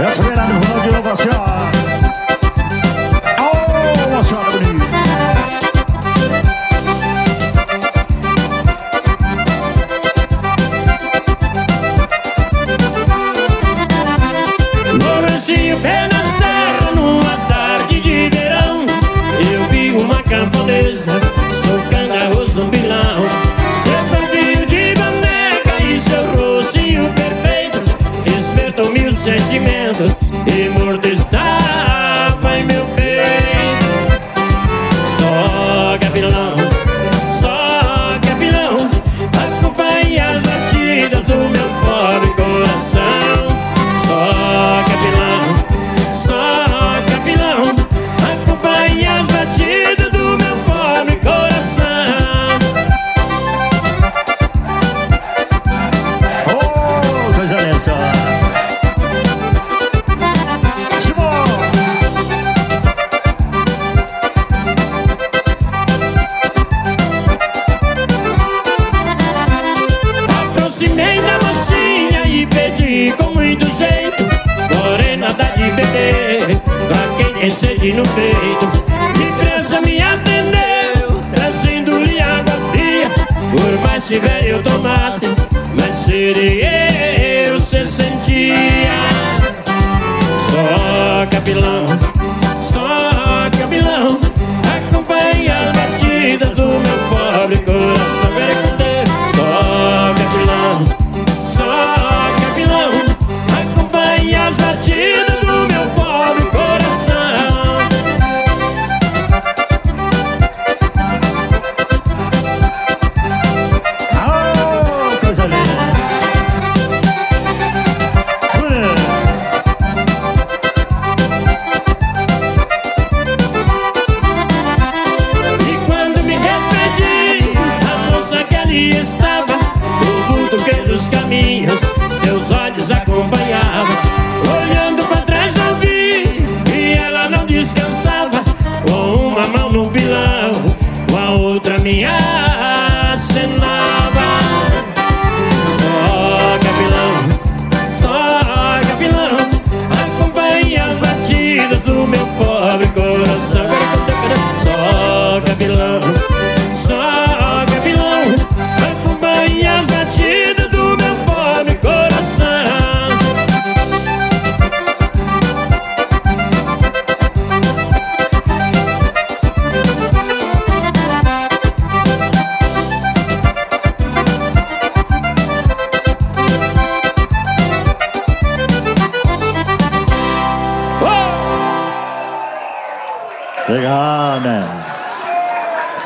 Essa virada no Ronaldo de novo assim, ó. Oh, moçada bonita. Lourencinho, pé na serra, numa tarde de verão. Eu vi uma camponesa socando arroz no pilão. Seu perfil de boneca e seu rostinho perfeito despertou mil sentimentos e morto estava em meu peito. Só capilão, acompanha as batidas do meu pobre coração. Só capilão, acompanha as batidas do meu pobre coração. Oh, coisa linda. Simão. Aproximei da mocinha e pedi com muito jeito: morena, dá de beber pra quem tem sede no peito. Depressa me atendeu, trazendo-lhe água fria. Por mais que velho eu tomasse, mais seria eu se sentia. Só capilão, acompanha as batidas do meu pobre coração. Só capilão, acompanha as batidas do meu pobre coração. Oh, coisa linda. E quando me despedi, a moça que ali estava, o vulto que dos caminhos seus olhos acompanhavam. Olhando pra trás eu vi que ela não descansava, com uma mão no pilão, com a outra me acenava. Só capilão, acompanha as batidas do meu pobre coração. Só capilão, acompanha as batidas do meu pobre coração. Legal, né?